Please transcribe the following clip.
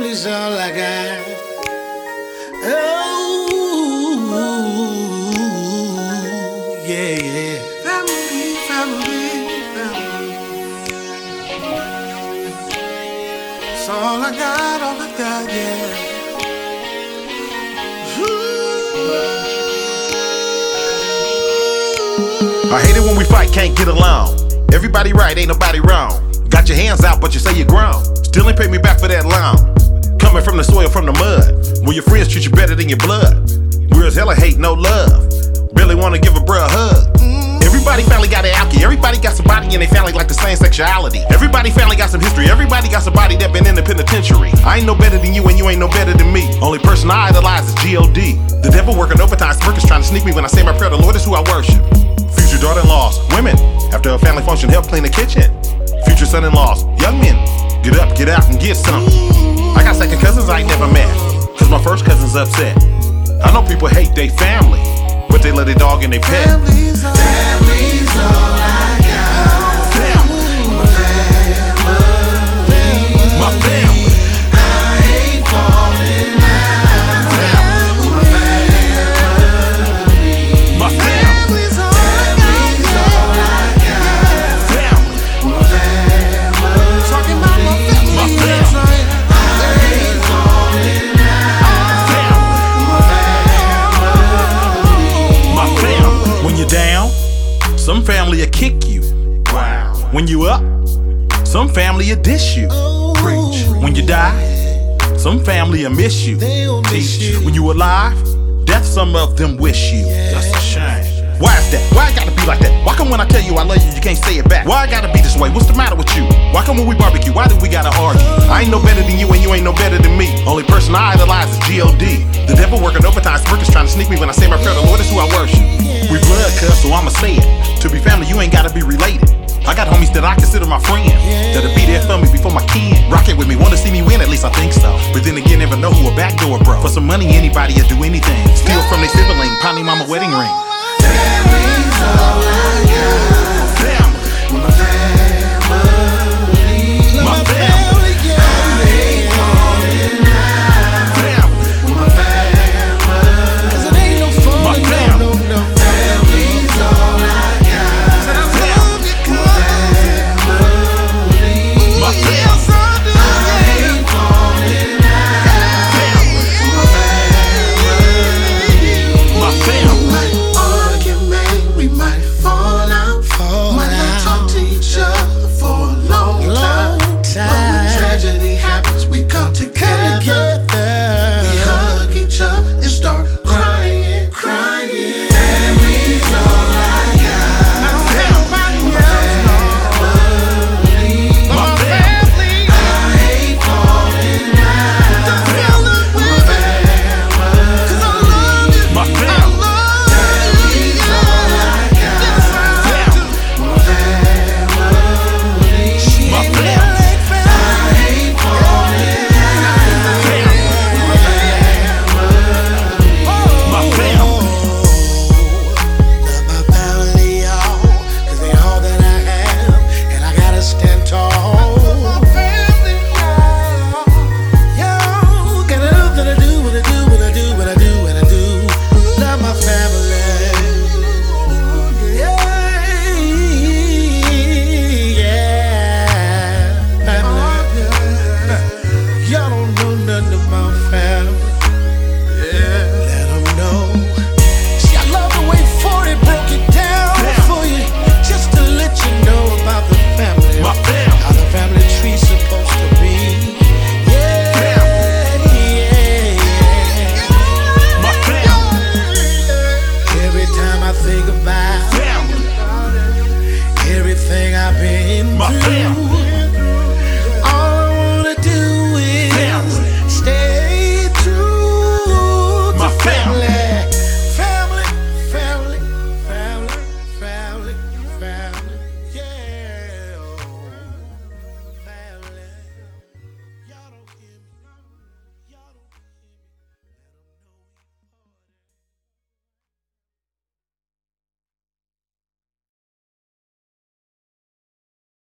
Family's all I got. Oh, yeah, yeah. Family, family, family. It's all I got, yeah. I hate it when we fight, can't get along. Everybody right, ain't nobody wrong. Got your hands out, but you say you're grown. Still ain't pay me back for that loan. Coming from the soil, from the mud, when your friends treat you better than your blood. Whereas hella hate, no love. Barely wanna give a bruh a hug. Everybody family got an alky. Everybody got somebody in their family like the same sexuality. Everybody family got some history. Everybody got somebody that been in the penitentiary. I ain't no better than you and you ain't no better than me. Only person I idolize is G.O.D. The devil working overtime, circus trying to sneak me when I say my prayer. The Lord is who I worship. Future daughter-in-laws, women, after a family function, help clean the kitchen. Future son-in-laws, young men, get up, get out, and get some. I got second cousins I ain't never met, cause my first cousin's upset. I know people hate their family, but they let their dog and their pet. Family's all I got. Family. My family. I ain't falling out. My family. Family's all I got. Family. Talking about my family. My family. Yes, I ain't falling out. My family. When you're down, some family will kick you. Wow. When you up, some family will dish you. Preach. When you die, some family will miss you. They'll miss Teach. you. When you alive, death some of them wish you. That's a shame. Why is that? Why I gotta be like that? Why come when I tell you I love you, you can't say it back? Why I gotta be this way? What's the matter with you? Why come when we barbecue, why do we gotta argue? I ain't no better than you and you ain't no better than me. Only person I idolize is G.O.D. The devil working overtime, circus trying to sneak me when I say my prayer. The Lord is who I worship. We blood cuz, so I'ma say it. To be family, you ain't gotta be related. I got homies that I consider my friend, that'll be there for me before my kin. Rock it with me, wanna see me win, at least I think so. But then again, never know who a backdoor bro. For some money, anybody will do anything. Steal from their sibling, Ponny mama wedding ring. Family's all I got. Family. My family. My family. Yeah. I ain't falling out. Family. My family. 'Cause it ain't no fun. My No, family. no. Family's all I got. Said I love you, family. My family. Yes, I do. I ain't falling out. Family. My family. Might argument, we might fall out. Might not talk to each other for a long time. But when tragedy happens, we come together. We hug each other and start crying. Family's all I got. My family. I ain't falling out. My family. 'Cause I love you. My family. Family's all I got. My family. My family. Love my family, y'all, 'cause they all that I have, and I gotta stand tall. My family, y'all, gotta love that I do, what I do, what I do, what I do, what I do. Love my family. Yeah, family. Y'all don't know nothing about family. Let them know. See, I love the way 40 broke it down for you, just to let you know about the family. My family. How the family tree's supposed to be. Yeah, yeah. My family. Every time I think about Family. everything I've been My through, family. all I wanna do is Family. stay true to My family. family, family, family, family, family.